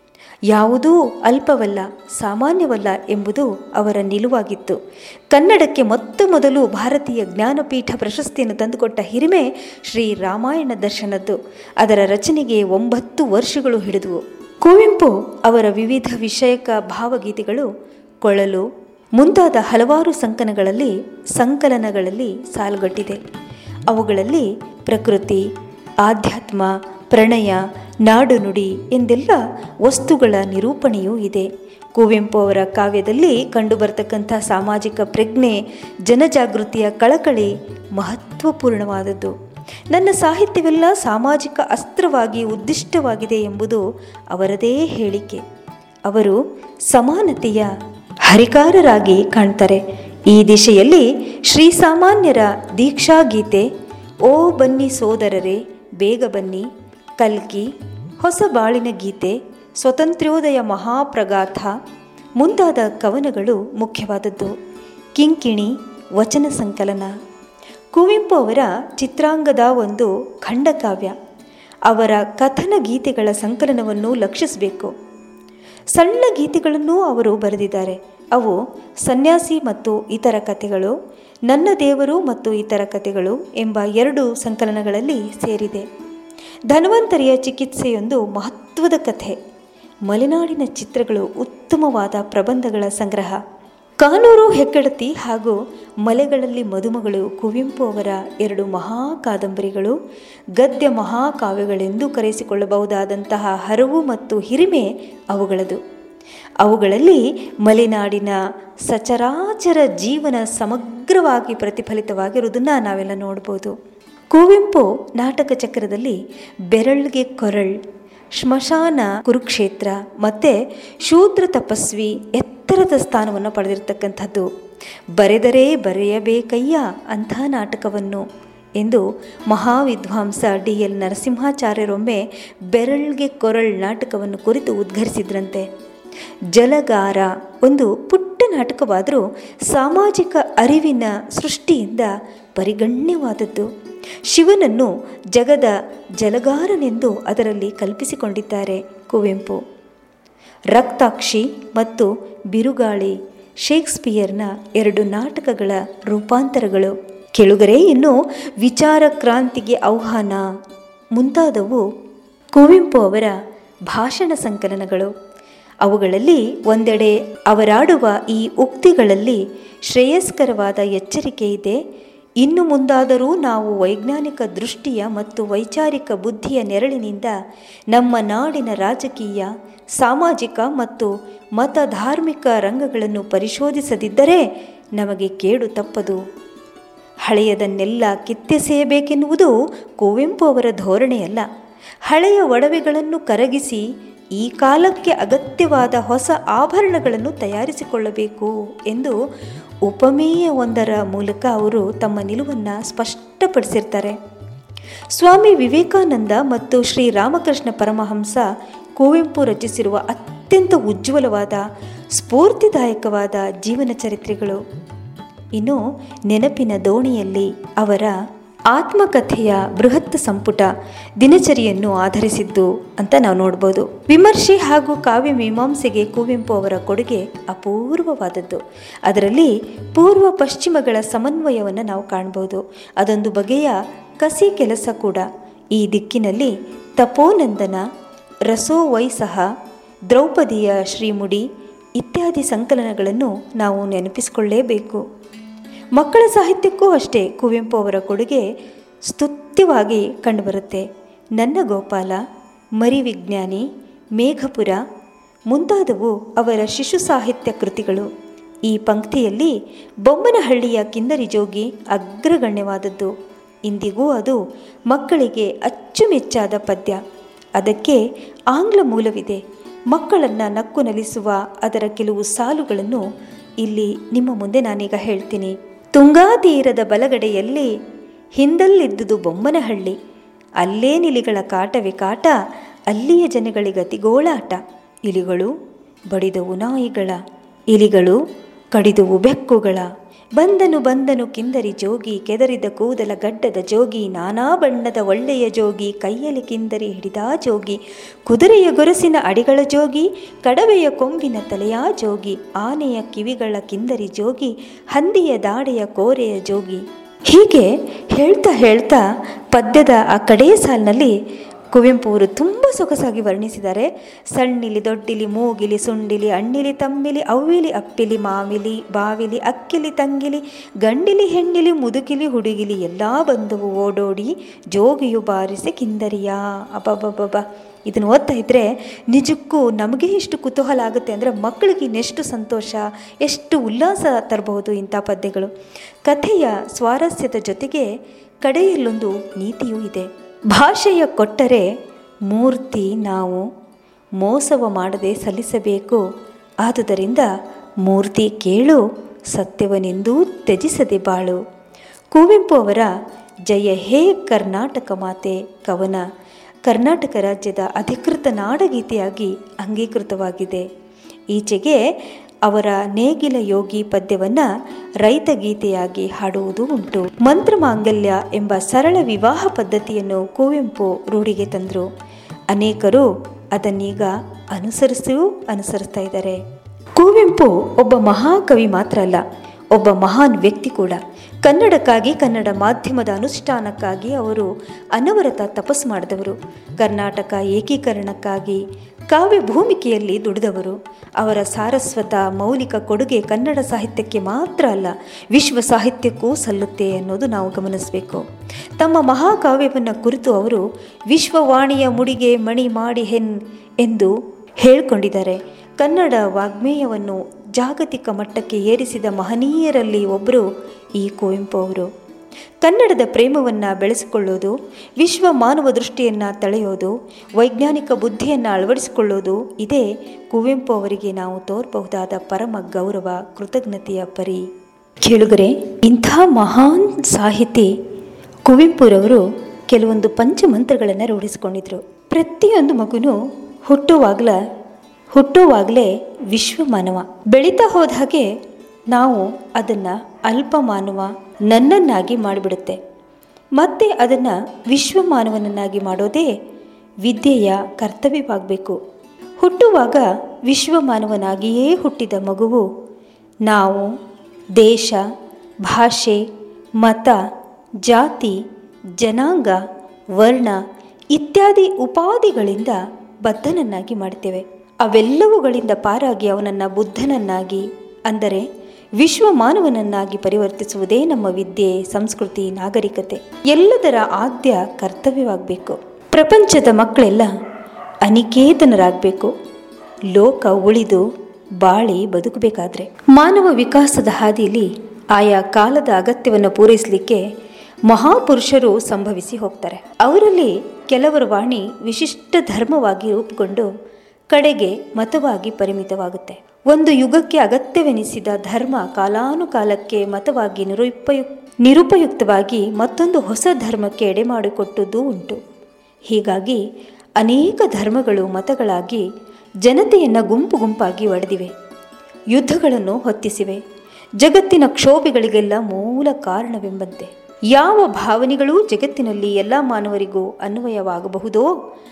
Speaker 1: ಯಾವುದೂ ಅಲ್ಪವಲ್ಲ, ಸಾಮಾನ್ಯವಲ್ಲ ಎಂಬುದು ಅವರ ನಿಲುವಾಗಿತ್ತು. ಕನ್ನಡಕ್ಕೆ ಮೊತ್ತ ಮೊದಲು ಭಾರತೀಯ ಜ್ಞಾನಪೀಠ ಪ್ರಶಸ್ತಿಯನ್ನು ತಂದುಕೊಟ್ಟ ಹಿರಿಮೆ ಶ್ರೀ ರಾಮಾಯಣ ದರ್ಶನದ್ದು. ಅದರ ರಚನೆಗೆ ಒಂಬತ್ತು ವರ್ಷಗಳು ಹಿಡಿದವು. ಕುವೆಂಪು ಅವರ ವಿವಿಧ ವಿಷಯಕ ಭಾವಗೀತೆಗಳು ಕೊಳಲು ಮುಂತಾದ ಹಲವಾರು ಸಂಕಲನಗಳಲ್ಲಿ ಸಂಕಲನಗಳಲ್ಲಿ ಸಾಲುಗಟ್ಟಿದೆ. ಅವುಗಳಲ್ಲಿ ಪ್ರಕೃತಿ, ಆಧ್ಯಾತ್ಮ, ಪ್ರಣಯ, ನಾಡು ನುಡಿ ಎಂದೆಲ್ಲ ವಸ್ತುಗಳ ನಿರೂಪಣೆಯೂ ಇದೆ. ಕುವೆಂಪು ಅವರ ಕಾವ್ಯದಲ್ಲಿ ಕಂಡುಬರ್ತಕ್ಕಂಥ ಸಾಮಾಜಿಕ ಪ್ರಜ್ಞೆ, ಜನಜಾಗೃತಿಯ ಕಳಕಳಿ ಮಹತ್ವಪೂರ್ಣವಾದದ್ದು. ನನ್ನ ಸಾಹಿತ್ಯವೆಲ್ಲ ಸಾಮಾಜಿಕ ಅಸ್ತ್ರವಾಗಿ ಉದ್ದಿಷ್ಟವಾಗಿದೆ ಎಂಬುದು ಅವರದೇ ಹೇಳಿಕೆ. ಅವರು ಸಮಾನತೆಯ ಹರಿಕಾರರಾಗಿ ಕಾಣ್ತಾರೆ. ಈ ದಿಶೆಯಲ್ಲಿ ಶ್ರೀಸಾಮಾನ್ಯರ ದೀಕ್ಷಾಗೀತೆ, ಓ ಬನ್ನಿ ಸೋದರರೇ ಬೇಗ ಬನ್ನಿ, ಕಲ್ಕಿ, ಹೊಸ ಬಾಳಿನ ಗೀತೆ, ಸ್ವಾತಂತ್ರ್ಯೋದಯ ಮಹಾಪ್ರಗಾಥ ಮುಂತಾದ ಕವನಗಳು ಮುಖ್ಯವಾದದ್ದು. ಕಿಂಕಿಣಿ ವಚನ ಸಂಕಲನ ಕುವೆಂಪು ಅವರ ಚಿತ್ರಾಂಗದ ಒಂದು ಖಂಡಕಾವ್ಯ. ಅವರ ಕಥನ ಗೀತೆಗಳ ಸಂಕಲನವನ್ನು ಲಕ್ಷಿಸಬೇಕು. ಸಣ್ಣ ಗೀತೆಗಳನ್ನೂ ಅವರು ಬರೆದಿದ್ದಾರೆ. ಅವು ಸನ್ಯಾಸಿ ಮತ್ತು ಇತರ ಕಥೆಗಳು, ನನ್ನ ದೇವರು ಮತ್ತು ಇತರ ಕಥೆಗಳು ಎಂಬ ಎರಡು ಸಂಕಲನಗಳಲ್ಲಿ ಸೇರಿದೆ. ಧನ್ವಂತರಿಯ ಚಿಕಿತ್ಸೆಯೊಂದು ಮಹತ್ವದ ಕಥೆ. ಮಲೆನಾಡಿನ ಚಿತ್ರಗಳು ಉತ್ತಮವಾದ ಪ್ರಬಂಧಗಳ ಸಂಗ್ರಹ. ಕಾನೂರು ಹೆಗ್ಗಡತಿ ಹಾಗೂ ಮಲೆಗಳಲ್ಲಿ ಮದುಮಗಳು ಕುವೆಂಪು ಅವರ ಎರಡು ಮಹಾ ಕಾದಂಬರಿಗಳು. ಗದ್ಯ ಮಹಾಕಾವ್ಯಗಳೆಂದು ಕರೆಸಿಕೊಳ್ಳಬಹುದಾದಂತಹ ಹರವು ಮತ್ತು ಹಿರಿಮೆ ಅವುಗಳದು. ಅವುಗಳಲ್ಲಿ ಮಲೆನಾಡಿನ ಸಚರಾಚರ ಜೀವನ ಸಮಗ್ರವಾಗಿ ಪ್ರತಿಫಲಿತವಾಗಿರುವುದನ್ನು ನಾವೆಲ್ಲ ನೋಡ್ಬೋದು. ಕುವೆಂಪು ನಾಟಕ ಚಕ್ರದಲ್ಲಿ ಬೆರಳ್ಗೆ ಕೊರಳ್, ಶ್ಮಶಾನ ಕುರುಕ್ಷೇತ್ರ ಮತ್ತು ಶೂದ್ರ ತಪಸ್ವಿ ಎತ್ತರದ ಸ್ಥಾನವನ್ನು ಪಡೆದಿರತಕ್ಕಂಥದ್ದು. ಬರೆದರೆ ಬರೆಯಬೇಕಯ್ಯ ಅಂಥ ನಾಟಕವನ್ನು ಎಂದು ಮಹಾವಿದ್ವಾಂಸ ಡಿ ಎಲ್ ನರಸಿಂಹಾಚಾರ್ಯರೊಮ್ಮೆ ಬೆರಳ್ಗೆ ಕೊರಳ್ ನಾಟಕವನ್ನು ಕುರಿತು ಉದ್ಘರಿಸಿದ್ರಂತೆ. ಜಲಗಾರ ಒಂದು ಪುಟ್ಟ ನಾಟಕವಾದರೂ ಸಾಮಾಜಿಕ ಅರಿವಿನ ಸೃಷ್ಟಿಯಿಂದ ಪರಿಗಣ್ಯವಾದದ್ದು. ಶಿವನನ್ನು ಜಗದ ಜಲಗಾರನೆಂದು ಅದರಲ್ಲಿ ಕಲ್ಪಿಸಿಕೊಂಡಿದ್ದಾರೆ ಕುವೆಂಪು. ರಕ್ತಾಕ್ಷಿ ಮತ್ತು ಬಿರುಗಾಳಿ ಶೇಕ್ಸ್ಪಿಯರ್ನ ಎರಡು ನಾಟಕಗಳ ರೂಪಾಂತರಗಳು. ಕೆಳಗರೆ ಇನ್ನು ವಿಚಾರ ಕ್ರಾಂತಿಗೆ ಆಹ್ವಾನ ಮುಂತಾದವು ಕುವೆಂಪು ಅವರ ಭಾಷಣ ಸಂಕಲನಗಳು. ಅವುಗಳಲ್ಲಿ ಒಂದೆಡೆ ಅವರಾಡುವ ಈ ಉಕ್ತಿಗಳಲ್ಲಿ ಶ್ರೇಯಸ್ಕರವಾದ ಎಚ್ಚರಿಕೆ ಇದೆ. ಇನ್ನು ಮುಂದಾದರೂ ನಾವು ವೈಜ್ಞಾನಿಕ ದೃಷ್ಟಿಯ ಮತ್ತು ವೈಚಾರಿಕ ಬುದ್ಧಿಯ ನೆರಳಿನಿಂದ ನಮ್ಮ ನಾಡಿನ ರಾಜಕೀಯ, ಸಾಮಾಜಿಕ ಮತ್ತು ಮತ ಧಾರ್ಮಿಕ ರಂಗಗಳನ್ನು ಪರಿಶೋಧಿಸದಿದ್ದರೆ ನಮಗೆ ಕೇಡು ತಪ್ಪದು. ಹಳೆಯದನ್ನೆಲ್ಲ ಕಿತ್ತೆಸೆಯಬೇಕೆನ್ನುವುದು ಕುವೆಂಪು ಅವರ ಧೋರಣೆಯಲ್ಲ. ಹಳೆಯ ಒಡವೆಗಳನ್ನು ಕರಗಿಸಿ ಈ ಕಾಲಕ್ಕೆ ಅಗತ್ಯವಾದ ಹೊಸ ಆಭರಣಗಳನ್ನು ತಯಾರಿಸಿಕೊಳ್ಳಬೇಕು ಎಂದು ಉಪಮೇಯ ಒಂದರ ಮೂಲಕ ಅವರು ತಮ್ಮ ನಿಲುವನ್ನು ಸ್ಪಷ್ಟಪಡಿಸಿರ್ತಾರೆ. ಸ್ವಾಮಿ ವಿವೇಕಾನಂದ ಮತ್ತು ಶ್ರೀ ರಾಮಕೃಷ್ಣ ಪರಮಹಂಸ ಕುವೆಂಪು ರಚಿಸಿರುವ ಅತ್ಯಂತ ಉಜ್ವಲವಾದ ಸ್ಫೂರ್ತಿದಾಯಕವಾದ ಜೀವನ ಚರಿತ್ರೆಗಳು. ಇನ್ನು ನೆನಪಿನ ದೋಣಿಯಲ್ಲಿ ಅವರ ಆತ್ಮಕಥೆಯ ಬೃಹತ್ ಸಂಪುಟ ದಿನಚರಿಯನ್ನು ಆಧರಿಸಿದ್ದು ಅಂತ ನಾವು ನೋಡ್ಬೋದು. ವಿಮರ್ಶೆ ಹಾಗೂ ಕಾವ್ಯ ಮೀಮಾಂಸೆಗೆ ಕುವೆಂಪು ಅವರ ಕೊಡುಗೆ ಅಪೂರ್ವವಾದದ್ದು. ಅದರಲ್ಲಿ ಪೂರ್ವ ಪಶ್ಚಿಮಗಳ ಸಮನ್ವಯವನ್ನು ನಾವು ಕಾಣ್ಬೋದು. ಅದೊಂದು ಬಗೆಯ ಕಸಿ ಕೆಲಸ ಕೂಡ. ಈ ದಿಕ್ಕಿನಲ್ಲಿ ತಪೋನಂದನ, ರಸೋವೈಸಹ, ದ್ರೌಪದಿಯ ಶ್ರೀಮುಡಿ ಇತ್ಯಾದಿ ಸಂಕಲನಗಳನ್ನು ನಾವು ನೆನಪಿಸಿಕೊಳ್ಳೇಬೇಕು. ಮಕ್ಕಳ ಸಾಹಿತ್ಯಕ್ಕೂ ಅಷ್ಟೇ ಕುವೆಂಪು ಅವರ ಕೊಡುಗೆ ಸ್ತುತ್ಯವಾಗಿ ಕಂಡುಬರುತ್ತೆ. ನನ್ನ ಗೋಪಾಲ, ಮರಿವಿಜ್ಞಾನಿ, ಮೇಘಪುರ ಮುಂತಾದವು ಅವರ ಶಿಶು ಸಾಹಿತ್ಯ ಕೃತಿಗಳು. ಈ ಪಂಕ್ತಿಯಲ್ಲಿ ಬೊಮ್ಮನಹಳ್ಳಿಯ ಕಿನ್ನರಿ ಜೋಗಿ ಅಗ್ರಗಣ್ಯವಾದದ್ದು. ಇಂದಿಗೂ ಅದು ಮಕ್ಕಳಿಗೆ ಅಚ್ಚುಮೆಚ್ಚಾದ ಪದ್ಯ. ಅದಕ್ಕೆ ಆಂಗ್ಲ ಮೂಲವಿದೆ. ಮಕ್ಕಳನ್ನು ನಕ್ಕು ನಲಿಸುವ ಅದರ ಕೆಲವು ಸಾಲುಗಳನ್ನು ಇಲ್ಲಿ ನಿಮ್ಮ ಮುಂದೆ ನಾನೀಗ ಹೇಳ್ತೀನಿ. ತುಂಗಾ ತೀರದ ಬಲಗಡೆಯಲ್ಲಿ ಹಿಂದಲ್ಲಿದ್ದುದು ಬೊಮ್ಮನಹಳ್ಳಿ, ಅಲ್ಲೇ ನಿಲಿಗಳ ಕಾಟವೇ ಕಾಟ, ಅಲ್ಲಿಯ ಜನಗಳಿಗತಿಗೋಳಾಟ. ಇಲಿಗಳು ಬಡಿದವು ನಾಯಿಗಳ, ಇಲಿಗಳು ಕಡಿದುವು ಬೆಕ್ಕುಗಳ, ಬಂದನು ಬಂದನು ಕಿಂದರಿ ಜೋಗಿ, ಕೆದರಿದ ಕೂದಲ ಗಡ್ಡದ ಜೋಗಿ, ನಾನಾ ಬಣ್ಣದ ಒಳ್ಳೆಯ ಜೋಗಿ, ಕೈಯಲ್ಲಿ ಕಿಂದರಿ ಹಿಡಿದ ಜೋಗಿ, ಕುದುರೆಯ ಗೊರಸಿನ ಅಡಿಗಳ ಜೋಗಿ, ಕಡವೆಯ ಕೊಂಬಿನ ತಲೆಯ ಜೋಗಿ, ಆನೆಯ ಕಿವಿಗಳ ಕಿಂದರಿ ಜೋಗಿ, ಹಂದಿಯ ದಾಡೆಯ ಕೋರೆಯ ಜೋಗಿ. ಹೀಗೆ ಹೇಳ್ತಾ ಹೇಳ್ತಾ ಪದ್ಯದ ಆ ಕಡೆಯ ಸಾಲಿನಲ್ಲಿ ಕುವೆಂಪು ಅವರು ತುಂಬ ಸೊಗಸಾಗಿ ವರ್ಣಿಸಿದ್ದಾರೆ. ಸಣ್ಣಿಲಿ ದೊಡ್ಡಿಲಿ ಮೂಗಿಲಿ ಸುಂಡಿಲಿ ಅಣ್ಣಿಲಿ ತಮ್ಮಿಲಿ ಅವ್ವಿಲಿ ಅಪ್ಪಿಲಿ ಮಾವಿಲಿ ಬಾವಿಲಿ ಅಕ್ಕಿಲಿ ತಂಗಿಲಿ ಗಂಡಿಲಿ ಹೆಣ್ಣಿಲಿ ಮುದುಕಿಲಿ ಹುಡುಗಿಲಿ ಎಲ್ಲ ಬಂದವು ಓಡೋಡಿ ಜೋಗಿಯು ಬಾರಿಸಿ ಕಿಂದರಿಯ. ಅಬ್ಬಬ್ಬಬ್ಬ, ಇದನ್ನು ಓದ್ತಾ ಇದ್ದರೆ ನಿಜಕ್ಕೂ ನಮಗೆ ಎಷ್ಟು ಕುತೂಹಲ ಆಗುತ್ತೆ ಅಂದರೆ ಮಕ್ಕಳಿಗೆ ಇನ್ನೆಷ್ಟು ಸಂತೋಷ, ಎಷ್ಟು ಉಲ್ಲಾಸ ತರಬಹುದು ಇಂಥ ಪದ್ಯಗಳು. ಕಥೆಯ ಸ್ವಾರಸ್ಯದ ಜೊತೆಗೆ ಕಡೆಯಲ್ಲೊಂದು ನೀತಿಯೂ ಇದೆ. ಭಾಷೆಯ ಕೊಟ್ಟರೆ ಮೂರ್ತಿ ನಾವು ಮೋಸವ ಮಾಡದೆ ಸಲ್ಲಿಸಬೇಕು. ಆದುದರಿಂದ ಮೂರ್ತಿ ಕೇಳು, ಸತ್ಯವನೆಂದೂ ತ್ಯಜಿಸದೆ ಬಾಳು. ಕುವೆಂಪು ಅವರ ಜಯ ಹೇ ಕರ್ನಾಟಕ ಮಾತೆ ಕವನ ಕರ್ನಾಟಕ ರಾಜ್ಯದ ಅಧಿಕೃತ ನಾಡಗೀತೆಯಾಗಿ ಅಂಗೀಕೃತವಾಗಿದೆ. ಈಚೆಗೆ ಅವರ ನೇಗಿಲ ಯೋಗಿ ಪದ್ಯವನ್ನು ರೈತ ಗೀತೆಯಾಗಿ ಹಾಡುವುದು ಉಂಟು. ಮಂತ್ರಮಾಂಗಲ್ಯ ಎಂಬ ಸರಳ ವಿವಾಹ ಪದ್ಧತಿಯನ್ನು ಕುವೆಂಪು ರೂಢಿಗೆ ತಂದರು. ಅನೇಕರು ಅದನ್ನೀಗ ಅನುಸರಿಸಿಯೂ ಅನುಸರಿಸ್ತಾ ಇದ್ದಾರೆ. ಕುವೆಂಪು ಒಬ್ಬ ಮಹಾಕವಿ ಮಾತ್ರ ಅಲ್ಲ, ಒಬ್ಬ ಮಹಾನ್ ವ್ಯಕ್ತಿ ಕೂಡ. ಕನ್ನಡಕ್ಕಾಗಿ, ಕನ್ನಡ ಮಾಧ್ಯಮದ ಅನುಷ್ಠಾನಕ್ಕಾಗಿ ಅವರು ಅನವರತ ತಪಸ್ಸು ಮಾಡಿದವರು. ಕರ್ನಾಟಕ ಏಕೀಕರಣಕ್ಕಾಗಿ ಕಾವ್ಯ ಭೂಮಿಕೆಯಲ್ಲಿ ದುಡಿದವರು. ಅವರ ಸಾರಸ್ವತ ಮೌಲಿಕ ಕೊಡುಗೆ ಕನ್ನಡ ಸಾಹಿತ್ಯಕ್ಕೆ ಮಾತ್ರ ಅಲ್ಲ, ವಿಶ್ವ ಸಾಹಿತ್ಯಕ್ಕೂ ಸಲ್ಲುತ್ತೆ ಅನ್ನೋದು ನಾವು ಗಮನಿಸಬೇಕು. ತಮ್ಮ ಮಹಾಕಾವ್ಯವನ್ನು ಕುರಿತು ಅವರು ವಿಶ್ವವಾಣಿಯ ಮುಡಿಗೆ ಮಣಿ ಮಾಡಿ ಹೆನ್ ಎಂದು ಹೇಳಿಕೊಂಡಿದ್ದಾರೆ. ಕನ್ನಡ ವಾಗ್ಮೇಯವನ್ನು ಜಾಗತಿಕ ಮಟ್ಟಕ್ಕೆ ಏರಿಸಿದ ಮಹನೀಯರಲ್ಲಿ ಒಬ್ಬರು ಈ ಕುವೆಂಪು ಅವರು. ಕನ್ನಡದ ಪ್ರೇಮವನ್ನು ಬೆಳೆಸಿಕೊಳ್ಳೋದು, ವಿಶ್ವ ಮಾನವ ದೃಷ್ಟಿಯನ್ನು ತಳೆಯೋದು, ವೈಜ್ಞಾನಿಕ ಬುದ್ಧಿಯನ್ನು ಅಳವಡಿಸಿಕೊಳ್ಳೋದು, ಇದೇ ಕುವೆಂಪು ಅವರಿಗೆ ನಾವು ತೋರಬಹುದಾದ ಪರಮ ಗೌರವ, ಕೃತಜ್ಞತೆಯ ಪರಿ. ಕೇಳುಗರೆ, ಇಂಥ ಮಹಾನ್ ಸಾಹಿತಿ ಕುವೆಂಪುರವರು ಕೆಲವೊಂದು ಪಂಚಮಂತ್ರಗಳನ್ನು ರೂಢಿಸಿಕೊಂಡಿದ್ರು. ಪ್ರತಿಯೊಂದು ಮಗುನೂ ಹುಟ್ಟುವಾಗಲ ಹುಟ್ಟುವಾಗಲೇ ವಿಶ್ವ ಮಾನವ. ಬೆಳೀತಾ ಹೋದ ಹಾಗೆ ನಾವು ಅದನ್ನು ಅಲ್ಪ ಮಾನವ, ನನ್ನನ್ನಾಗಿ ಮಾಡಿಬಿಡುತ್ತೆ. ಮತ್ತೆ ಅದನ್ನು ವಿಶ್ವಮಾನವನನ್ನಾಗಿ ಮಾಡೋದೇ ವಿದ್ಯೆಯ ಕರ್ತವ್ಯವಾಗಬೇಕು. ಹುಟ್ಟುವಾಗ ವಿಶ್ವಮಾನವನಾಗಿಯೇ ಹುಟ್ಟಿದ ಮಗುವು ನಾವು ದೇಶ, ಭಾಷೆ, ಮತ, ಜಾತಿ, ಜನಾಂಗ, ವರ್ಣ ಇತ್ಯಾದಿ ಉಪಾಧಿಗಳಿಂದ ಬದ್ಧನನ್ನಾಗಿ ಮಾಡ್ತೇವೆ. ಅವೆಲ್ಲವುಗಳಿಂದ ಪಾರಾಗಿ ಅವನನ್ನು ಬುದ್ಧನನ್ನಾಗಿ, ಅಂದರೆ ವಿಶ್ವಮಾನವನನ್ನಾಗಿ ಪರಿವರ್ತಿಸುವುದೇ ನಮ್ಮ ವಿದ್ಯೆ, ಸಂಸ್ಕೃತಿ, ನಾಗರಿಕತೆ ಎಲ್ಲದರ ಆದ್ಯ ಕರ್ತವ್ಯವಾಗಬೇಕು. ಪ್ರಪಂಚದ ಮಕ್ಕಳೆಲ್ಲ ಅನಿಕೇತನರಾಗಬೇಕು. ಲೋಕ ಉಳಿದು ಬಾಳಿ ಬದುಕಬೇಕಾದ್ರೆ ಮಾನವ ವಿಕಾಸದ ಹಾದಿಯಲ್ಲಿ ಆಯಾ ಕಾಲದ ಅಗತ್ಯವನ್ನು ಪೂರೈಸಲಿಕ್ಕೆ ಮಹಾಪುರುಷರು ಸಂಭವಿಸಿ ಹೋಗ್ತಾರೆ. ಅವರಲ್ಲಿ ಕೆಲವರ ವಾಣಿ ವಿಶಿಷ್ಟ ಧರ್ಮವಾಗಿ ರೂಪುಗೊಂಡು ಕಡೆಗೆ ಮತವಾಗಿ ಪರಿಮಿತವಾಗುತ್ತೆ. ಒಂದು ಯುಗಕ್ಕೆ ಅಗತ್ಯವೆನಿಸಿದ ಧರ್ಮ ಕಾಲಾನುಕಾಲಕ್ಕೆ ಮತವಾಗಿ ನಿರುಪಯುಕ್ ನಿರುಪಯುಕ್ತವಾಗಿ ಮತ್ತೊಂದು ಹೊಸ ಧರ್ಮಕ್ಕೆ ಎಡೆಮಾಡಿಕೊಟ್ಟುದೂ ಉಂಟು. ಹೀಗಾಗಿ ಅನೇಕ ಧರ್ಮಗಳು ಮತಗಳಾಗಿ ಜನತೆಯನ್ನು ಗುಂಪು ಗುಂಪಾಗಿ ಒಡೆದಿವೆ, ಯುದ್ಧಗಳನ್ನು ಹೊತ್ತಿಸಿವೆ. ಜಗತ್ತಿನ ಕ್ಷೋಭೆಗಳಿಗೆಲ್ಲ ಮೂಲ ಕಾರಣವೆಂಬಂತೆ ಯಾವ ಭಾವನೆಗಳೂ ಜಗತ್ತಿನಲ್ಲಿ ಎಲ್ಲ ಮಾನವರಿಗೂ ಅನ್ವಯವಾಗಬಹುದೋ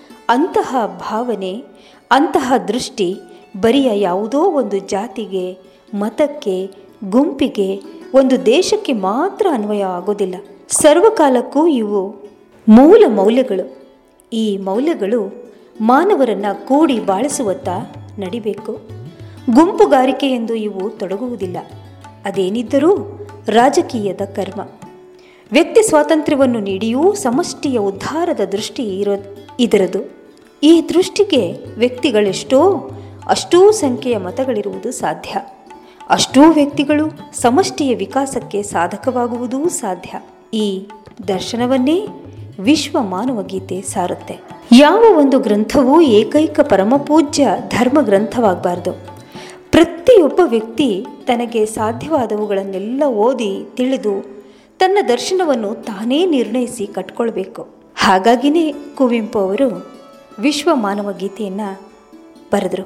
Speaker 1: ಅಂತಹ ಭಾವನೆ, ಅಂತಹ ದೃಷ್ಟಿ ಬರಿಯ ಯಾವುದೋ ಒಂದು ಜಾತಿಗೆ, ಮತಕ್ಕೆ, ಗುಂಪಿಗೆ, ಒಂದು ದೇಶಕ್ಕೆ ಮಾತ್ರ ಅನ್ವಯ ಆಗೋದಿಲ್ಲ. ಸರ್ವಕಾಲಕ್ಕೂ ಇವು ಮೂಲ ಮೌಲ್ಯಗಳು. ಈ ಮೌಲ್ಯಗಳು ಮಾನವರನ್ನು ಕೂಡಿ ಬಾಳಿಸುವತ್ತ ನಡಿಬೇಕು. ಗುಂಪುಗಾರಿಕೆ ಎಂದು ಇವು ತೊಡಗುವುದಿಲ್ಲ. ಅದೇನಿದ್ದರೂ ರಾಜಕೀಯದ ಕರ್ಮ. ವ್ಯಕ್ತಿ ಸ್ವಾತಂತ್ರ್ಯವನ್ನು ನೀಡಿಯೂ ಸಮಷ್ಟಿಯ ಉದ್ಧಾರದ ದೃಷ್ಟಿ ಇರೋ ಇದರದು. ಈ ದೃಷ್ಟಿಗೆ ವ್ಯಕ್ತಿಗಳೆಷ್ಟೋ ಅಷ್ಟೂ ಸಂಖ್ಯೆಯ ಮತಗಳಿರುವುದು ಸಾಧ್ಯ. ಅಷ್ಟೂ ವ್ಯಕ್ತಿಗಳು ಸಮಷ್ಟಿಯ ವಿಕಾಸಕ್ಕೆ ಸಾಧಕವಾಗುವುದೂ ಸಾಧ್ಯ. ಈ ದರ್ಶನವನ್ನೇ ವಿಶ್ವ ಮಾನವ ಗೀತೆ ಸಾರುತ್ತೆ. ಯಾವ ಒಂದು ಗ್ರಂಥವೂ ಏಕೈಕ ಪರಮಪೂಜ್ಯ ಧರ್ಮ ಗ್ರಂಥವಾಗಬಾರ್ದು. ಪ್ರತಿಯೊಬ್ಬ ವ್ಯಕ್ತಿ ತನಗೆ ಸಾಧ್ಯವಾದವುಗಳನ್ನೆಲ್ಲ ಓದಿ ತಿಳಿದು ತನ್ನ ದರ್ಶನವನ್ನು ತಾನೇ ನಿರ್ಣಯಿಸಿ ಕಟ್ಕೊಳ್ಬೇಕು. ಹಾಗಾಗಿನೇ ಕುವೆಂಪು ಅವರು ವಿಶ್ವ ಮಾನವ ಗೀತೆಯನ್ನು ಬರೆದರು.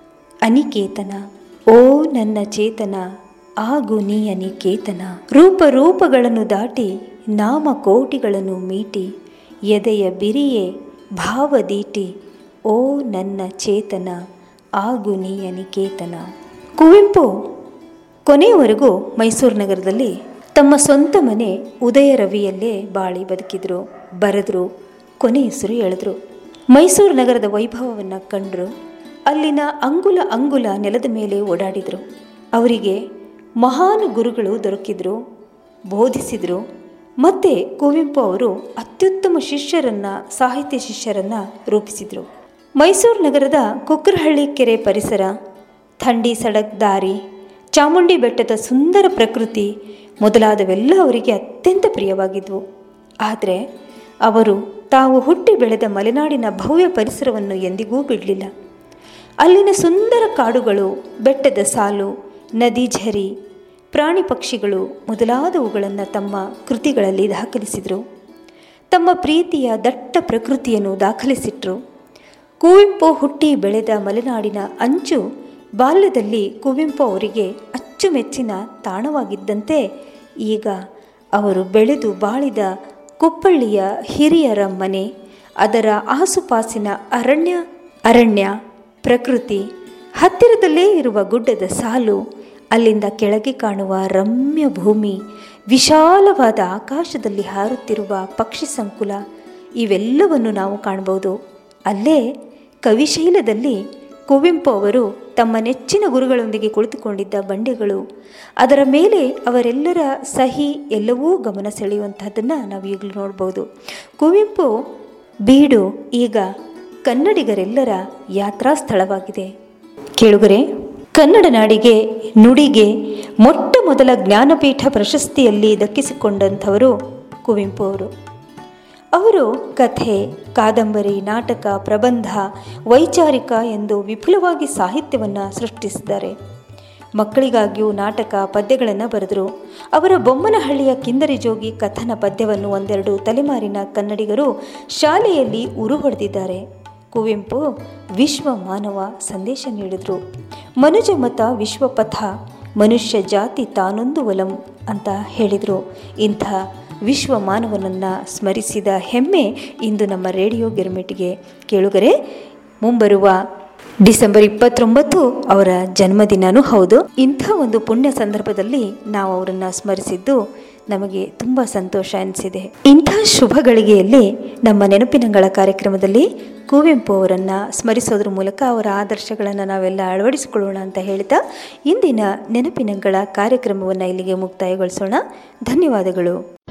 Speaker 1: ಅನಿಕೇತನ, ಓ ನನ್ನ ಚೇತನ, ಆಗು ನೀ ಅನಿಕೇತನ. ರೂಪ ರೂಪಗಳನ್ನು ದಾಟಿ ನಾಮ ಕೋಟಿಗಳನ್ನು ಮೀಟಿ ಎದೆಯ ಬಿರಿಯೇ ಭಾವದೀಟಿ, ಓ ನನ್ನ ಚೇತನ, ಆಗು ನೀ ಅನಿಕೇತನ. ಕುವೆಂಪು ಕೊನೆಯವರೆಗೂ ಮೈಸೂರು ನಗರದಲ್ಲಿ ತಮ್ಮ ಸ್ವಂತ ಮನೆ ಉದಯ ರವಿಯಲ್ಲೇ ಬಾಳಿ ಬದುಕಿದ್ರು, ಬರೆದ್ರು, ಕೊನೆ ಹೆಸರು ಎಳೆದ್ರು. ಮೈಸೂರು ನಗರದ ವೈಭವವನ್ನು ಕಂಡರು. ಅಲ್ಲಿನ ಅಂಗುಲ ಅಂಗುಲ ನೆಲದ ಮೇಲೆ ಓಡಾಡಿದರು. ಅವರಿಗೆ ಮಹಾನ್ ಗುರುಗಳು ದೊರಕಿದ್ರು, ಬೋಧಿಸಿದರು. ಮತ್ತು ಕುವೆಂಪು ಅವರು ಅತ್ಯುತ್ತಮ ಶಿಷ್ಯರನ್ನು, ಸಾಹಿತ್ಯ ಶಿಷ್ಯರನ್ನು ರೂಪಿಸಿದರು. ಮೈಸೂರು ನಗರದ ಕುಕ್ಕರಹಳ್ಳಿ ಕೆರೆ ಪರಿಸರ, ಥಂಡಿ ಸಡಕ್ ದಾರಿ, ಚಾಮುಂಡಿ ಬೆಟ್ಟದ ಸುಂದರ ಪ್ರಕೃತಿ ಮೊದಲಾದವೆಲ್ಲ ಅವರಿಗೆ ಅತ್ಯಂತ ಪ್ರಿಯವಾಗಿದ್ವು. ಆದರೆ ಅವರು ತಾವು ಹುಟ್ಟಿ ಬೆಳೆದ ಮಲೆನಾಡಿನ ಭವ್ಯ ಪರಿಸರವನ್ನು ಎಂದಿಗೂ ಬಿಡಲಿಲ್ಲ. ಅಲ್ಲಿನ ಸುಂದರ ಕಾಡುಗಳು, ಬೆಟ್ಟದ ಸಾಲು, ನದಿ, ಝರಿ, ಪ್ರಾಣಿ ಪಕ್ಷಿಗಳು ಮೊದಲಾದವುಗಳನ್ನು ತಮ್ಮ ಕೃತಿಗಳಲ್ಲಿ ದಾಖಲಿಸಿದರು. ತಮ್ಮ ಪ್ರೀತಿಯ ದಟ್ಟ ಪ್ರಕೃತಿಯನ್ನು ದಾಖಲಿಸಿಟ್ರು. ಕುವೆಂಪು ಹುಟ್ಟಿ ಬೆಳೆದ ಮಲೆನಾಡಿನ ಅಂಚು ಬಾಲ್ಯದಲ್ಲಿ ಕುವೆಂಪು ಅವರಿಗೆ ಅಚ್ಚುಮೆಚ್ಚಿನ ತಾಣವಾಗಿದ್ದಂತೆ ಈಗ ಅವರು ಬೆಳೆದು ಬಾಳಿದ ಕುಪ್ಪಳ್ಳಿಯ ಹಿರಿಯರ ಮನೆ, ಅದರ ಆಸುಪಾಸಿನ ಅರಣ್ಯ ಅರಣ್ಯ ಪ್ರಕೃತಿ, ಹತ್ತಿರದಲ್ಲೇ ಇರುವ ಗುಡ್ಡದ ಸಾಲು, ಅಲ್ಲಿಂದ ಕೆಳಗೆ ಕಾಣುವ ರಮ್ಯ ಭೂಮಿ, ವಿಶಾಲವಾದ ಆಕಾಶದಲ್ಲಿ ಹಾರುತ್ತಿರುವ ಪಕ್ಷಿ ಸಂಕುಲ ಇವೆಲ್ಲವನ್ನು ನಾವು ಕಾಣಬಹುದು. ಅಲ್ಲೇ ಕವಿಶೈಲದಲ್ಲಿ ಕುವೆಂಪು ಅವರು ತಮ್ಮ ನೆಚ್ಚಿನ ಗುರುಗಳೊಂದಿಗೆ ಕುಳಿತುಕೊಂಡಿದ್ದ ಬಂಡೆಗಳು, ಅದರ ಮೇಲೆ ಅವರೆಲ್ಲರ ಸಹಿ ಎಲ್ಲವೂ ಗಮನ ಸೆಳೆಯುವಂಥದ್ದನ್ನು ನಾವು ಈಗಲೂ ನೋಡ್ಬೋದು. ಕುವೆಂಪು ಬೀಡು ಈಗ ಕನ್ನಡಿಗರೆಲ್ಲರ ಯಾತ್ರಾ ಸ್ಥಳವಾಗಿದೆ. ಕೇಳುಗರೆ, ಕನ್ನಡ ನಾಡಿಗೆ, ನುಡಿಗೆ ಮೊಟ್ಟ ಮೊದಲ ಜ್ಞಾನಪೀಠ ಪ್ರಶಸ್ತಿಯಲ್ಲಿ ದಕ್ಕಿಸಿಕೊಂಡಂಥವರು ಕುವೆಂಪು ಅವರು. ಅವರು ಕಥೆ, ಕಾದಂಬರಿ, ನಾಟಕ, ಪ್ರಬಂಧ, ವೈಚಾರಿಕ ಎಂದು ವಿಪುಲವಾಗಿ ಸಾಹಿತ್ಯವನ್ನು ಸೃಷ್ಟಿಸಿದ್ದಾರೆ. ಮಕ್ಕಳಿಗಾಗಿಯೂ ನಾಟಕ, ಪದ್ಯಗಳನ್ನು ಬರೆದರು. ಅವರ ಬೊಮ್ಮನಹಳ್ಳಿಯ ಕಿಂದರಿ ಜೋಗಿ ಕಥನ ಪದ್ಯವನ್ನು ಒಂದೆರಡು ತಲೆಮಾರಿನ ಕನ್ನಡಿಗರು ಶಾಲೆಯಲ್ಲಿ ಉರು ಹೊಡೆದಿದ್ದಾರೆ. ಕುವೆಂಪು ವಿಶ್ವ ಮಾನವ ಸಂದೇಶ ನೀಡಿದರು. ಮನುಜ ಮತ ವಿಶ್ವಪಥ, ಮನುಷ್ಯ ಜಾತಿ ತಾನೊಂದು ಒಲಂ ಅಂತ ಹೇಳಿದರು. ಇಂಥ ವಿಶ್ವ ಮಾನವನನ್ನು ಸ್ಮರಿಸಿದ ಹೆಮ್ಮೆ ಇಂದು ನಮ್ಮ ರೇಡಿಯೋ ಗಿರ್ಮಿಟ್ಗೆ. ಕೇಳುಗರೆ, ಮುಂಬರುವ ಡಿಸೆಂಬರ್ ಇಪ್ಪತ್ತೊಂಬತ್ತು ಅವರ ಜನ್ಮದಿನವೂ ಹೌದು. ಇಂಥ ಒಂದು ಪುಣ್ಯ ಸಂದರ್ಭದಲ್ಲಿ ನಾವು ಅವರನ್ನು ಸ್ಮರಿಸಿದ್ದು ನಮಗೆ ತುಂಬ ಸಂತೋಷ ಅನಿಸಿದೆ. ಇಂಥ ಶುಭ ಗಳಿಗೆಯಲ್ಲಿ ನಮ್ಮ ನೆನಪಿನಂಗಳ ಕಾರ್ಯಕ್ರಮದಲ್ಲಿ ಕುವೆಂಪು ಅವರನ್ನು ಸ್ಮರಿಸೋದ್ರ ಮೂಲಕ ಅವರ ಆದರ್ಶಗಳನ್ನು ನಾವೆಲ್ಲ ಅಳವಡಿಸಿಕೊಳ್ಳೋಣ ಅಂತ ಹೇಳ್ತಾ ಇಂದಿನ ನೆನಪಿನಂಗಳ ಕಾರ್ಯಕ್ರಮವನ್ನು ಇಲ್ಲಿಗೆ ಮುಕ್ತಾಯಗೊಳಿಸೋಣ. ಧನ್ಯವಾದಗಳು.